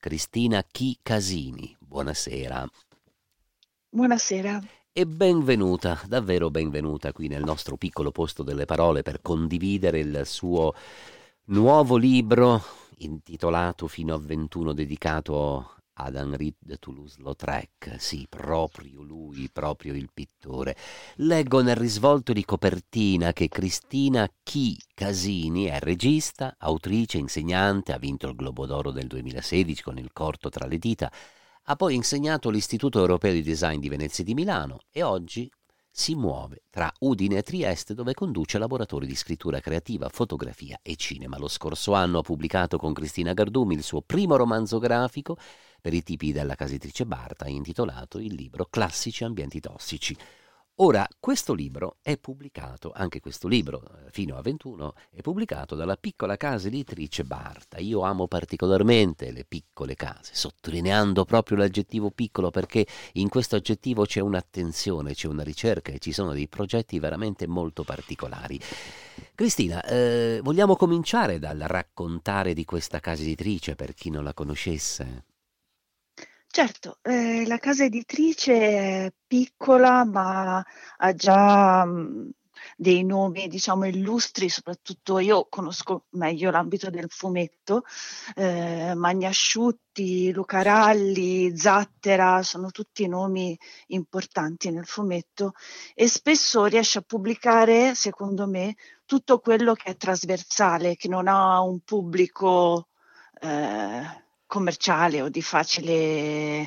Cristina Chi Casini. Buonasera. Buonasera. E benvenuta, davvero benvenuta qui nel nostro piccolo posto delle parole per condividere il suo nuovo libro intitolato Fino a 21, dedicato ad Henri de Toulouse-Lautrec. Sì, proprio lui, proprio il pittore. Leggo nel risvolto di copertina che Cristina Chi Casini è regista, autrice, insegnante, ha vinto il Globo d'Oro del 2016 con Il corto tra le dita. Ha poi insegnato all'Istituto Europeo di Design di Venezia e di Milano e oggi si muove tra Udine e Trieste, dove conduce laboratori di scrittura creativa, fotografia e cinema. Lo scorso anno ha pubblicato con Cristina Gardumi il suo primo romanzo grafico per i tipi della casa editrice Barta, intitolato il libro Classici ambienti tossici. Ora, questo libro è pubblicato, anche questo libro, fino a 21, è pubblicato dalla piccola casa editrice Barta. Io amo particolarmente le piccole case, sottolineando proprio l'aggettivo piccolo perché in questo aggettivo c'è un'attenzione, c'è una ricerca e ci sono dei progetti veramente molto particolari. Cristina, vogliamo cominciare dal raccontare di questa casa editrice per chi non la conoscesse? Certo, la casa editrice è piccola, ma ha già, dei nomi, diciamo, illustri, soprattutto io conosco meglio l'ambito del fumetto, Magnasciutti, Luca Ralli, Zattera, sono tutti nomi importanti nel fumetto e spesso riesce a pubblicare, secondo me, tutto quello che è trasversale, che non ha un pubblico commerciale o di facile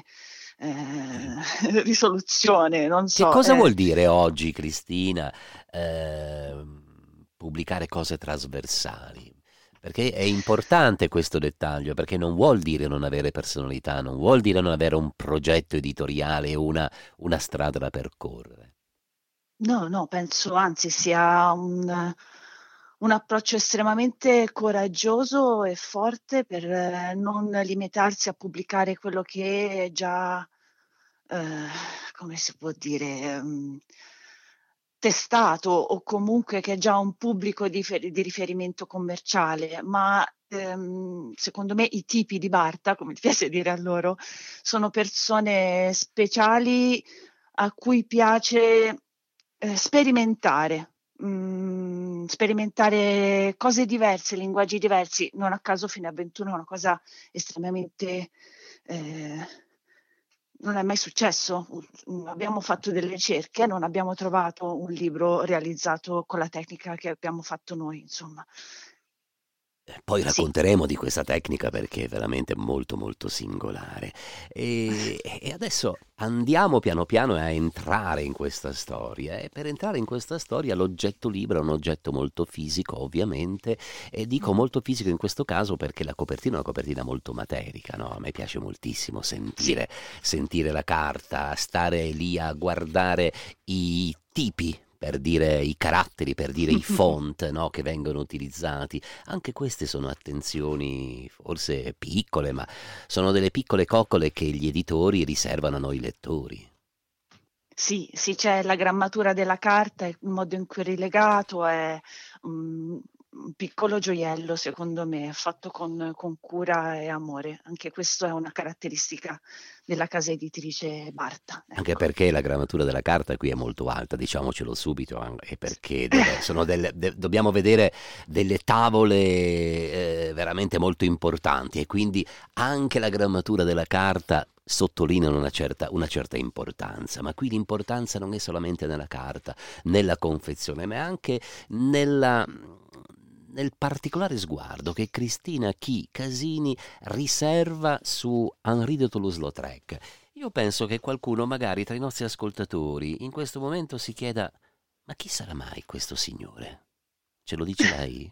risoluzione, non Che so. cosa vuol dire oggi, Cristina, pubblicare cose trasversali? Perché è importante questo dettaglio, perché non vuol dire non avere personalità, non vuol dire non avere un progetto editoriale, una strada da percorrere. No, no, penso anzi sia un approccio estremamente coraggioso e forte per non limitarsi a pubblicare quello che è già, eh, come si può dire, testato o comunque che è già un pubblico di riferimento commerciale, ma secondo me i tipi di Barta, come ti piace dire a loro, sono persone speciali a cui piace sperimentare, sperimentare cose diverse, linguaggi diversi. Non a caso Fine a 21 è una cosa estremamente non è mai successo. Abbiamo fatto delle ricerche, non abbiamo trovato un libro realizzato con la tecnica che abbiamo fatto noi, insomma. Poi Sì, racconteremo di questa tecnica perché è veramente molto molto singolare. E adesso andiamo piano piano a entrare in questa storia. E per entrare in questa storia l'oggetto libro è un oggetto molto fisico, ovviamente, e dico mhm, molto fisico in questo caso perché la copertina è una copertina molto materica, no? A me piace moltissimo sì. sentire la carta, stare lì a guardare i tipi. Per dire i caratteri, per dire i font, no, che vengono utilizzati. Anche queste sono attenzioni forse piccole, ma sono delle piccole coccole che gli editori riservano a noi lettori. Sì, sì, c'è la grammatura della carta, il modo in cui è rilegato, è un piccolo gioiello, secondo me, fatto con cura e amore. Anche questo è una caratteristica della casa editrice Barta, Anche ecco. perché la grammatura della carta qui è molto alta, diciamocelo subito, e perché dobbiamo vedere delle tavole veramente molto importanti e quindi anche la grammatura della carta sottolineano una certa importanza, ma qui l'importanza non è solamente nella carta, nella confezione, ma è anche nel particolare sguardo che Cristina Chi Casini riserva su Henri de Toulouse-Lautrec. Io penso che qualcuno, magari tra i nostri ascoltatori, in questo momento si chieda: ma chi sarà mai questo signore? Ce lo dice lei?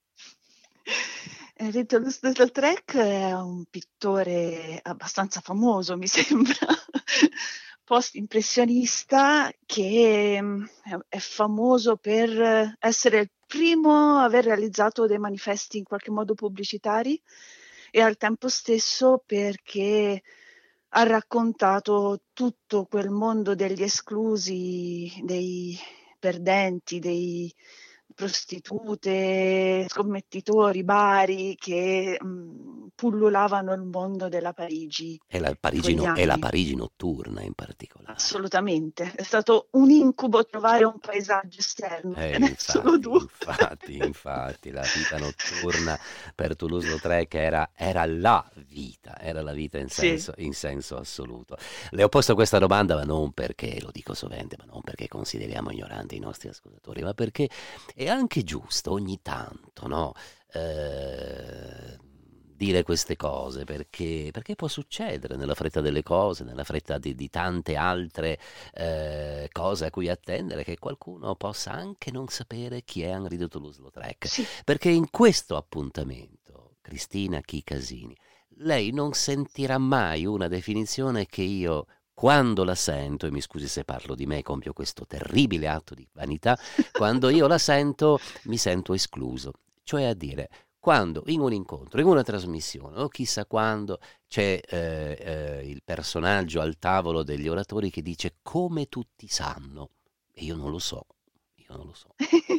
Enrico Toulouse-Lautrec è un pittore abbastanza famoso, mi sembra, post-impressionista che è famoso per essere il primo a aver realizzato dei manifesti in qualche modo pubblicitari e al tempo stesso perché ha raccontato tutto quel mondo degli esclusi, dei perdenti, prostitute, scommettitori, bari che pullulavano il mondo della Parigi di quegli E la anni. Parigi notturna in particolare. Assolutamente, è stato un incubo trovare un paesaggio esterno, ce n'è solo Infatti, due. infatti, la vita notturna per Toulouse-Lautrec era la vita Sì. in senso assoluto. Le ho posto questa domanda, ma non perché, lo dico sovente, ma non perché consideriamo ignoranti i nostri ascoltatori, ma perché è anche giusto ogni tanto, no? Dire queste cose perché può succedere nella fretta delle cose, nella fretta di tante altre cose a cui attendere, che qualcuno possa anche non sapere chi è Henri de Toulouse-Lautrec. Sì. Perché in questo appuntamento, Cristina Chicasini, lei non sentirà mai una definizione che io, quando la sento, e mi scusi se parlo di me, compio questo terribile atto di vanità, quando io la sento mi sento escluso. Cioè a dire, quando in un incontro, in una trasmissione o chissà quando c'è il personaggio al tavolo degli oratori che dice come tutti sanno, e io non lo so, io non lo so.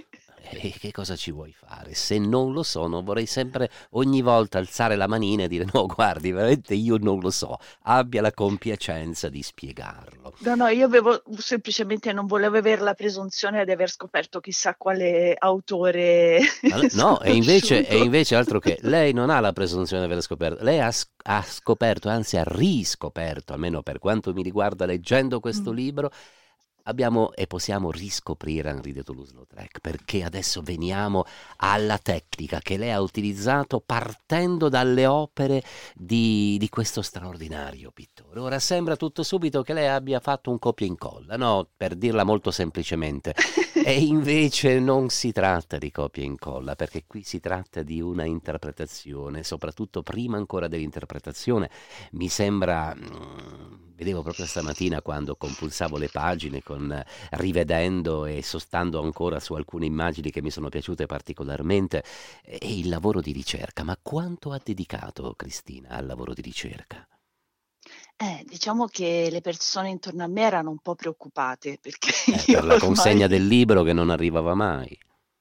E che cosa ci vuoi fare? Se non lo so, non vorrei sempre ogni volta alzare la manina e dire no, guardi, veramente io non lo so, abbia la compiacenza di spiegarlo. No, io avevo semplicemente non volevo avere la presunzione di aver scoperto chissà quale autore No, e sconosciuto. invece altro che lei non ha la presunzione di aver scoperto, lei ha scoperto, anzi ha riscoperto, almeno per quanto mi riguarda, leggendo questo Mm. libro, abbiamo e possiamo riscoprire Henri de Toulouse-Lautrec, perché adesso veniamo alla tecnica che lei ha utilizzato partendo dalle opere di questo straordinario pittore. Ora sembra tutto subito che lei abbia fatto un copia e incolla, no? Per dirla molto semplicemente. E invece non si tratta di copia e incolla, perché qui si tratta di una interpretazione, soprattutto prima ancora dell'interpretazione. Mi sembra, vedevo proprio stamattina quando compulsavo le pagine, rivedendo e sostando ancora su alcune immagini che mi sono piaciute particolarmente, e il lavoro di ricerca. Ma quanto ha dedicato Cristina al lavoro di ricerca? Diciamo che le persone intorno a me erano un po' preoccupate perché io Per la consegna ormai del libro che non arrivava mai.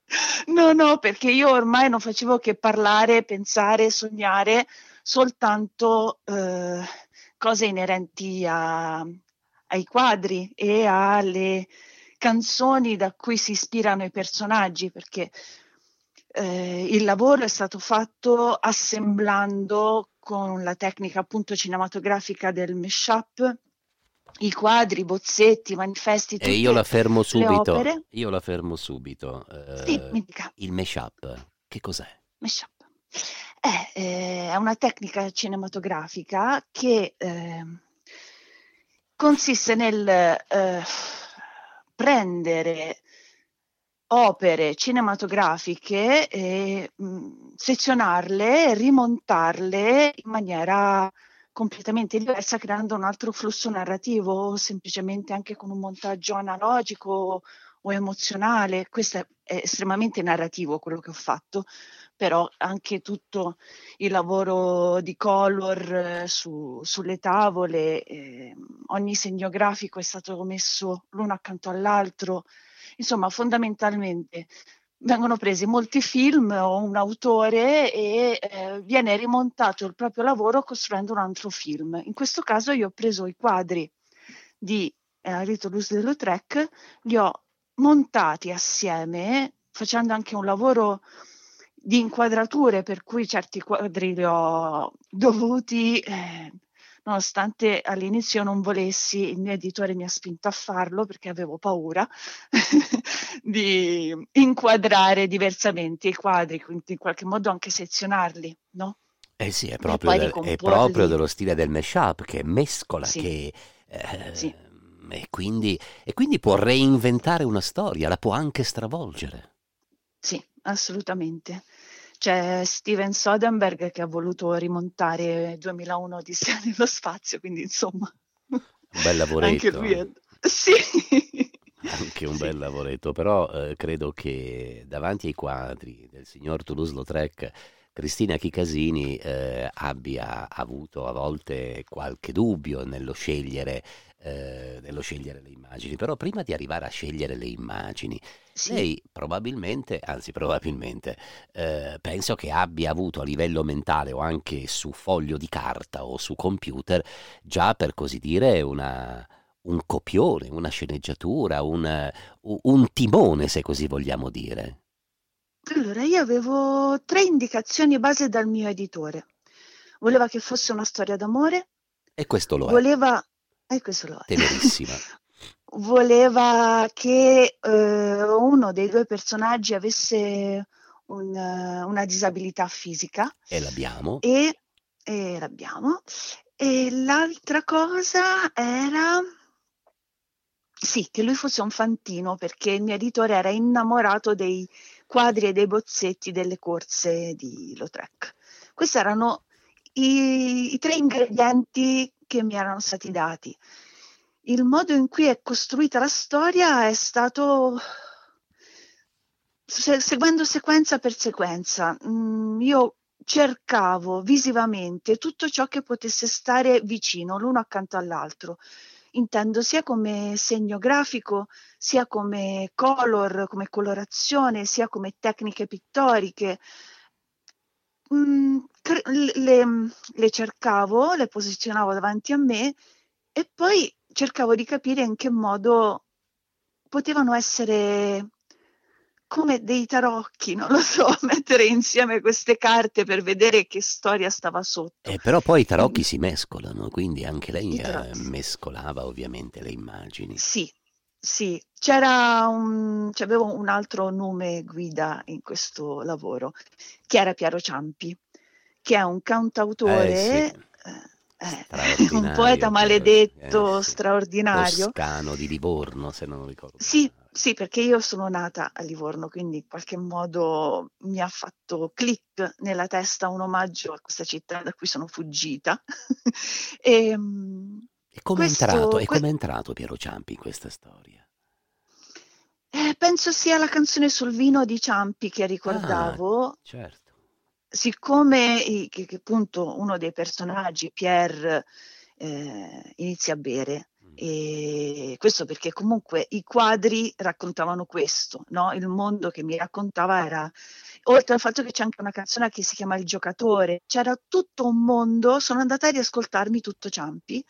no, perché io ormai non facevo che parlare, pensare, sognare soltanto cose inerenti ai quadri e alle canzoni da cui si ispirano i personaggi, perché il lavoro è stato fatto assemblando con la tecnica appunto cinematografica del mashup i quadri, i bozzetti, i manifesti, E io tutte le opere. io la fermo subito. Sì, mi dica. Il mashup, che cos'è? Mashup. È una tecnica cinematografica che consiste nel prendere opere cinematografiche e sezionarle e rimontarle in maniera completamente diversa, creando un altro flusso narrativo, o semplicemente anche con un montaggio analogico o emozionale. Questo è estremamente narrativo quello che ho fatto, però anche tutto il lavoro di color sulle tavole, ogni segno grafico è stato messo l'uno accanto all'altro. Insomma, fondamentalmente vengono presi molti film o un autore e viene rimontato il proprio lavoro costruendo un altro film. In questo caso io ho preso i quadri di Henri Toulouse-Lautrec, li ho montati assieme, facendo anche un lavoro di inquadrature, per cui certi quadri li ho dovuti, nonostante all'inizio non volessi, il mio editore mi ha spinto a farlo perché avevo paura di inquadrare diversamente i quadri, quindi in qualche modo anche sezionarli, no? Eh sì, E poi è proprio ricomporli. dello stile del mashup, che mescola, Sì, sì. e quindi può reinventare una storia, la può anche stravolgere. Sì, assolutamente. C'è Steven Soderbergh che ha voluto rimontare 2001 Odissea nello spazio, quindi insomma, Un bel anche lavoretto. lui è... Sì, Anche un sì, bel lavoretto, però credo che davanti ai quadri del signor Toulouse-Lautrec Cristina Chicasini abbia avuto a volte qualche dubbio nello scegliere le immagini, però prima di arrivare a scegliere le immagini, Sì. lei probabilmente, anzi probabilmente, penso che abbia avuto a livello mentale o anche su foglio di carta o su computer già per così dire un copione, una sceneggiatura, un timone, se così vogliamo dire. Allora, io avevo 3 indicazioni base dal mio editore. Voleva che fosse una storia d'amore, E questo lo è, voleva questo lo è. tenerissima. Voleva che, uno dei 2 personaggi avesse una disabilità fisica E l'abbiamo. e l'abbiamo. E l'altra cosa era sì, che lui fosse un fantino, perché il mio editore era innamorato dei quadri e dei bozzetti delle corse di Lautrec. Questi erano i 3 ingredienti che mi erano stati dati. Il modo in cui è costruita la storia è stato seguendo sequenza per sequenza. Io cercavo visivamente tutto ciò che potesse stare vicino, l'uno accanto all'altro. Intendo sia come segno grafico, sia come color, come colorazione, sia come tecniche pittoriche. Le cercavo, le posizionavo davanti a me e poi cercavo di capire in che modo potevano essere come dei tarocchi, non lo so, mettere insieme queste carte per vedere che storia stava sotto. Però poi i E tarocchi si mescolano, quindi anche lei i tarocchi. mescolava ovviamente le immagini. Sì, sì, c'avevo un altro nome guida in questo lavoro, che era Piero Ciampi, che è un Eh sì, cantautore, un poeta straordinario Piero, maledetto, sì. straordinario. Toscano di Livorno, se non ricordo Sì, male. sì, perché io sono nata a Livorno, quindi in qualche modo mi ha fatto click nella testa un omaggio a questa città da cui sono fuggita. Ehm, E com'è entrato, questo, e que- com'è entrato Piero Ciampi in questa storia? penso sia la canzone sul vino di Ciampi che Ah, ricordavo, certo. siccome che appunto uno dei personaggi, Pierre, inizia a bere. Mm. E questo perché comunque i quadri raccontavano questo, no? Il mondo che mi raccontava era, oltre al fatto che c'è anche una canzone che si chiama Il giocatore, c'era tutto un mondo, sono andata a riascoltarmi tutto Ciampi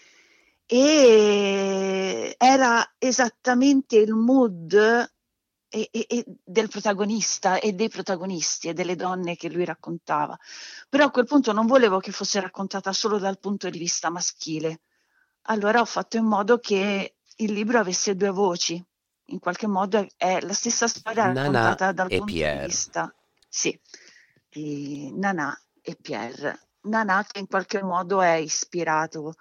e era esattamente il mood e del protagonista e dei protagonisti e delle donne che lui raccontava. Però a quel punto non volevo che fosse raccontata solo dal punto di vista maschile. Allora ho fatto in modo che il libro avesse 2 voci. In qualche modo è la stessa storia Nana raccontata dal e punto di Pierre. vista, sì, di Nana e Pierre. Nana che in qualche modo è ispirato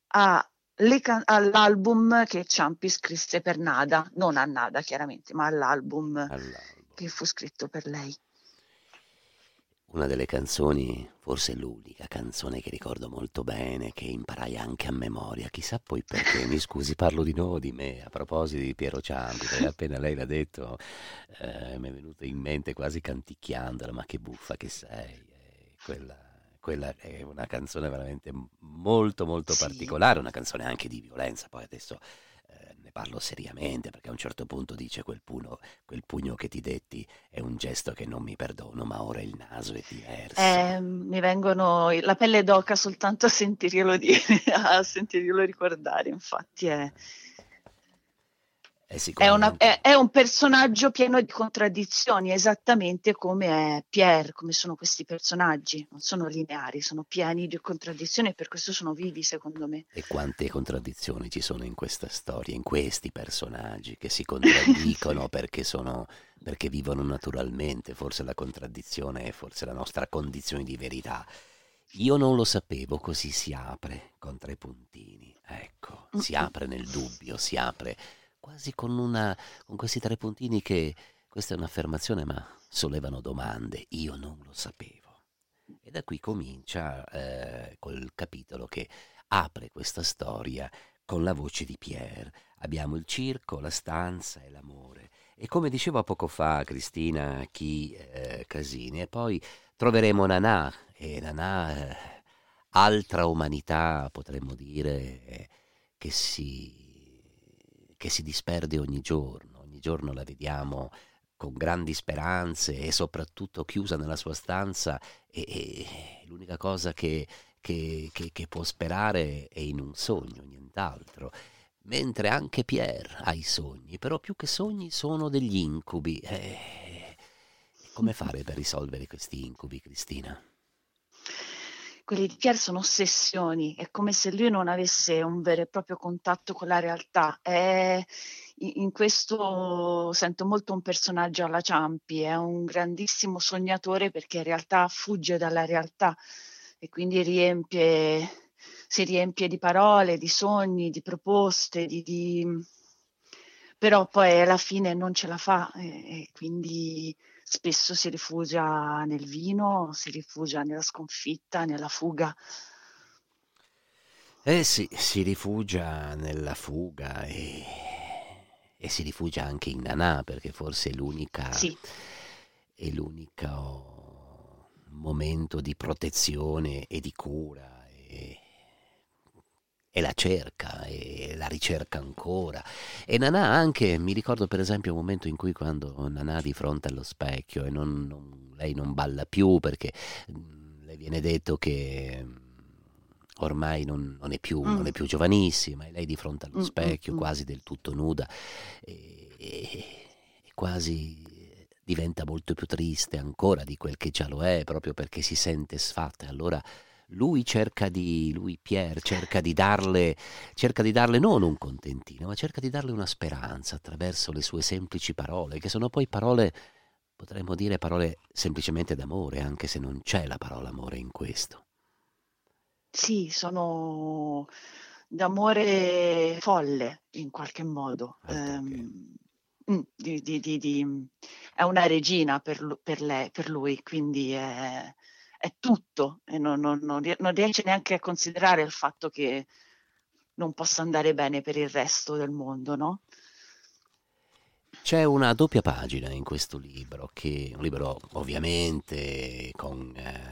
all'album che Ciampi scrisse per Nada, non a Nada chiaramente, ma all'album All'albo. che fu scritto per lei. Una delle canzoni, forse l'unica canzone che ricordo molto bene, che imparai anche a memoria, chissà poi perché, mi scusi, parlo di nuovo di me, a proposito di Piero Ciampi, perché appena lei l'ha detto mi è venuto in mente quasi canticchiandola, ma che buffa che sei, quella è una canzone veramente molto molto Sì. particolare, una canzone anche di violenza, poi adesso ne parlo seriamente perché a un certo punto dice quel pugno che ti detti è un gesto che non mi perdono, ma ora il naso è diverso. Mi vengono la pelle d'oca soltanto a sentirglielo dire, a sentirglielo ricordare, infatti E è, sicuramente. è un personaggio pieno di contraddizioni, esattamente come è Pierre, come sono questi personaggi, non sono lineari, sono pieni di contraddizioni e per questo sono vivi, secondo me. E quante contraddizioni ci sono in questa storia, in questi personaggi che si contraddicono Sì. perché vivono naturalmente, forse la contraddizione è forse la nostra condizione di verità. Io non lo sapevo, così si apre con 3 puntini, ecco, si Mm-mm. apre nel dubbio, si apre quasi con questi 3 puntini che, questa è un'affermazione ma sollevano domande, io non lo sapevo. E da qui comincia col capitolo che apre questa storia con la voce di Pierre. Abbiamo il circo, la stanza e l'amore. E come diceva poco fa Cristina Casini, e poi troveremo Nanà, e Nanà, altra umanità, potremmo dire, che si disperde ogni giorno la vediamo con grandi speranze e soprattutto chiusa nella sua stanza e l'unica cosa che può sperare è in un sogno, nient'altro. Mentre anche Pierre ha i sogni, però più che sogni sono degli incubi. Come fare per risolvere questi incubi, Cristina? Quelli di Pierre sono ossessioni, è come se lui non avesse un vero e proprio contatto con la realtà. In questo sento molto un personaggio alla Ciampi, è un grandissimo sognatore perché in realtà fugge dalla realtà e quindi si riempie di parole, di sogni, di proposte, però poi alla fine non ce la fa e quindi spesso si rifugia nel vino, si rifugia nella sconfitta, nella fuga. Eh sì, si rifugia nella fuga e si rifugia anche in Nanà perché forse Sì, è l'unico momento di protezione e di cura e la cerca e la ricerca ancora. E Nanà anche, mi ricordo per esempio un momento in cui quando Nanà di fronte allo specchio e lei non balla più perché le viene detto che ormai non mm, è più giovanissima e lei di fronte allo mm, mm, specchio, mm. quasi del tutto nuda, e quasi diventa molto più triste ancora di quel che già lo è, proprio perché si sente sfatta. E allora lui Pierre, cerca di darle non un contentino, ma cerca di darle una speranza attraverso le sue semplici parole, che sono poi parole, potremmo dire parole semplicemente d'amore, anche se non c'è la parola amore in questo. Sì, sono d'amore folle in qualche modo. Altro che. È una regina per lei, per lui, quindi è tutto e non riesce neanche a considerare il fatto che non possa andare bene per il resto del mondo, no? C'è una doppia pagina in questo libro, che un libro ovviamente con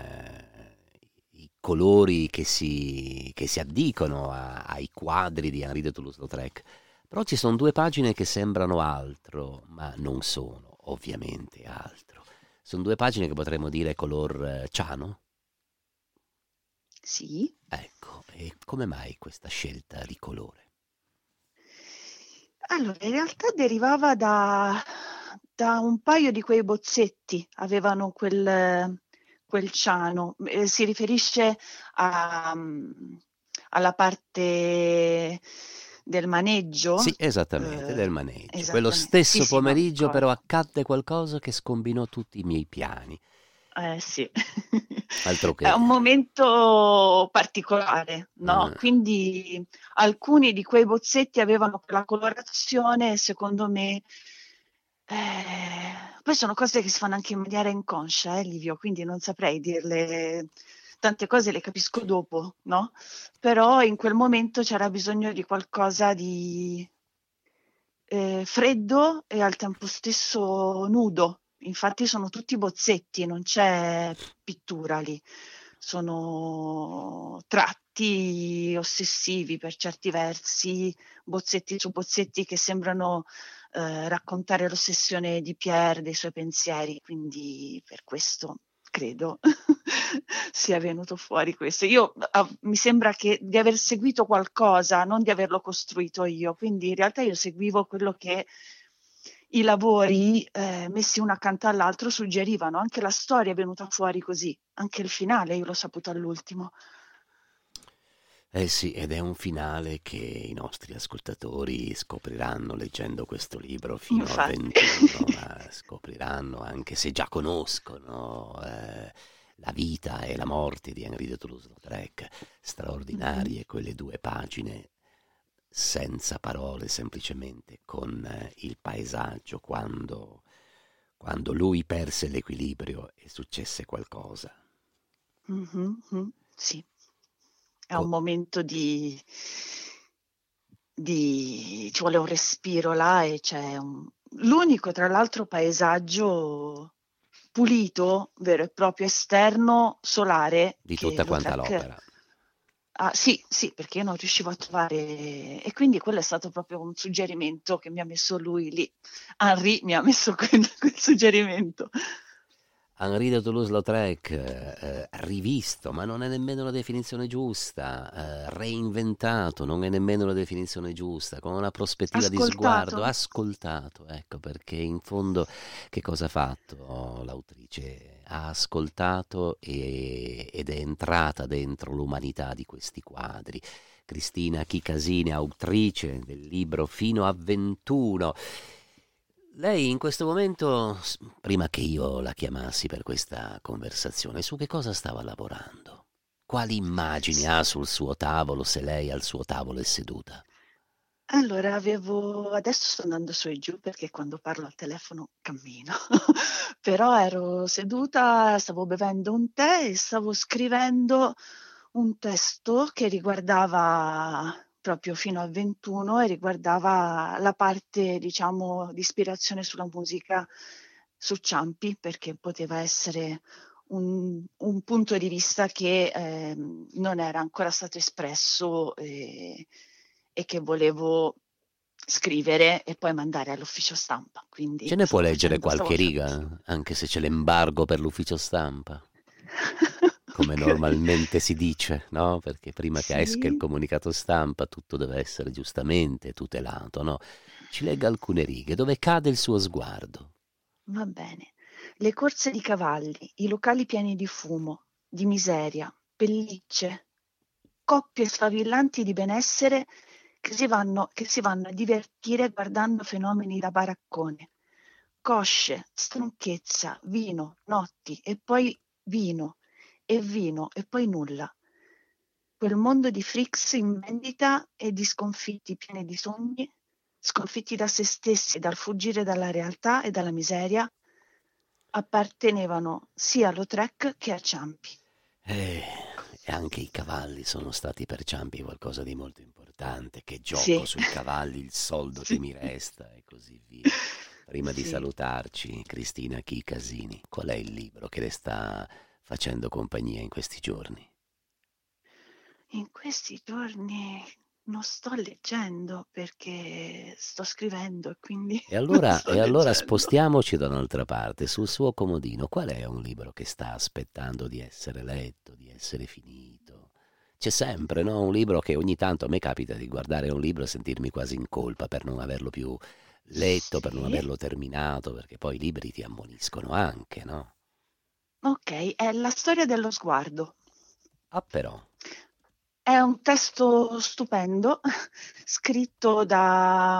i colori che si addicono ai quadri di Henri de Toulouse-Lautrec, però ci sono due pagine che sembrano altro, ma non sono ovviamente altro. Sono due pagine che potremmo dire color ciano. Sì. Ecco, e come mai questa scelta di colore? Allora, in realtà derivava da un paio di quei bozzetti, avevano quel ciano. Si riferisce alla parte del Sì, maneggio? esattamente, del maneggio. Quello Esattamente. Sì, stesso sì, no, mi pomeriggio però ricordo. accadde qualcosa che scombinò tutti i miei piani. Sì. Altro È che. un momento particolare, no? Eh, Quindi alcuni di quei bozzetti avevano quella colorazione, secondo me, poi sono cose che si fanno anche in maniera inconscia, Livio, quindi non saprei dirle, tante cose le capisco dopo, no? Però in quel momento c'era bisogno di qualcosa di freddo e al tempo stesso nudo. Infatti sono tutti bozzetti, non c'è pittura lì. Sono tratti ossessivi per certi versi, bozzetti su bozzetti che sembrano raccontare l'ossessione di Pierre, dei suoi pensieri, quindi per questo credo sia venuto fuori questo. Mi sembra di aver seguito qualcosa, non di averlo costruito io, quindi in realtà io seguivo quello che i lavori messi uno accanto all'altro suggerivano, anche la storia è venuta fuori così, anche il finale io l'ho saputo all'ultimo. eh sì, ed è un finale che i nostri ascoltatori scopriranno leggendo questo libro fino a Infatti. 21, ma scopriranno anche se già conoscono la vita e la morte di Henri de Toulouse-Lautrec, Mhm. straordinarie quelle due pagine, senza parole, semplicemente con il paesaggio, quando lui perse l'equilibrio e successe qualcosa. Mhm, mhm. Sì, è un Co- momento ci vuole un respiro là e l'unico tra l'altro paesaggio pulito, vero e proprio esterno, solare, Di che tutta quanta Lautrec. l'opera. Ah, sì, sì, perché io non riuscivo a trovare, e quindi quello è stato proprio un suggerimento che mi ha messo lui lì. Henri mi ha messo quel suggerimento. Henri de Toulouse-Lautrec, rivisto, ma non è nemmeno la definizione giusta, reinventato, non è nemmeno la definizione giusta, con una prospettiva di sguardo, Ascoltato? ascoltato, ecco, perché in fondo che cosa ha fatto l'autrice? Ha ascoltato ed è entrata dentro l'umanità di questi quadri. Cristina Chicasini, autrice del libro Fino a 21. Lei in questo momento, prima che io la chiamassi per questa conversazione, su che cosa stava lavorando? Quali immagini S- ha sul suo tavolo se lei al suo tavolo è seduta? Allora, adesso sto andando su e giù perché quando parlo al telefono cammino, però ero seduta, stavo bevendo un tè e stavo scrivendo un testo che riguardava proprio fino a 21 e riguardava la parte, diciamo, di ispirazione sulla musica su Ciampi, perché poteva essere un punto di vista che non era ancora stato espresso e che volevo scrivere e poi mandare all'ufficio stampa. Ce Quindi ne può leggere stavo qualche facendo. riga, anche se c'è l'embargo per l'ufficio stampa? Come Ok. normalmente si dice, no? Perché prima che esca il Sì, comunicato stampa tutto deve essere giustamente tutelato, no? Ci legga alcune righe dove cade il suo sguardo. va bene. Le corse di cavalli, i locali pieni di fumo, di miseria, pellicce, coppie sfavillanti di benessere che si vanno a divertire guardando fenomeni da baraccone. Cosce, stanchezza, vino, notti e poi vino e poi nulla. Quel mondo di freaks in vendita e di sconfitti pieni di sogni, sconfitti da se stessi, dal fuggire dalla realtà e dalla miseria, appartenevano sia a Lautrec che a Ciampi. Eh, e anche i cavalli sono stati per Ciampi qualcosa di molto importante. Che gioco Sì, sui cavalli, il soldo che sì, mi resta e così via. Prima di sì. salutarci, Cristina Chicasini, qual è il libro che le sta facendo compagnia in questi giorni? In questi giorni non sto leggendo perché sto scrivendo e quindi E non allora, sto e allora leggendo. spostiamoci da un'altra parte. Sul suo comodino, qual è un libro che sta aspettando di essere letto, di essere finito? C'è sempre, no? Un libro che ogni tanto a me capita di guardare un libro e sentirmi quasi in colpa per non averlo più letto, per non Sì, averlo terminato, perché poi i libri ti ammoniscono anche, no? ok, è La storia dello sguardo. Ah, però, È un testo stupendo, scritto da,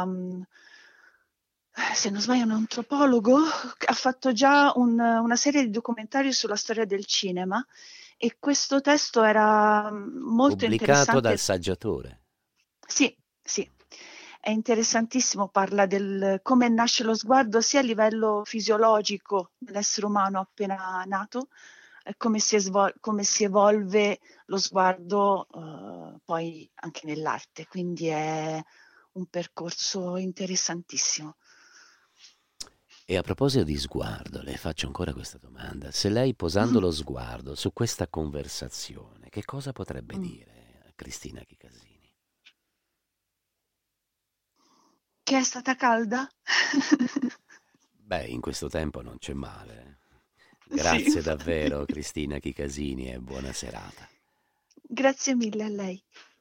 se non sbaglio, un antropologo che ha fatto già una serie di documentari sulla storia del cinema e questo testo era molto pubblicato dal interessante. saggiatore. Sì, sì, è interessantissimo, parla del come nasce lo sguardo sia a livello fisiologico dell'essere umano appena nato, come si evolve lo sguardo poi anche nell'arte, quindi è un percorso interessantissimo. E a proposito di sguardo, le faccio ancora questa domanda. Se lei posando Mm, lo sguardo su questa conversazione, che cosa potrebbe mm. dire a Cristina Chicasini? Che è stata calda? Beh, in questo tempo non c'è male. Sì, Grazie infatti. davvero, Cristina Chicasini, e buona serata. Grazie mille a lei.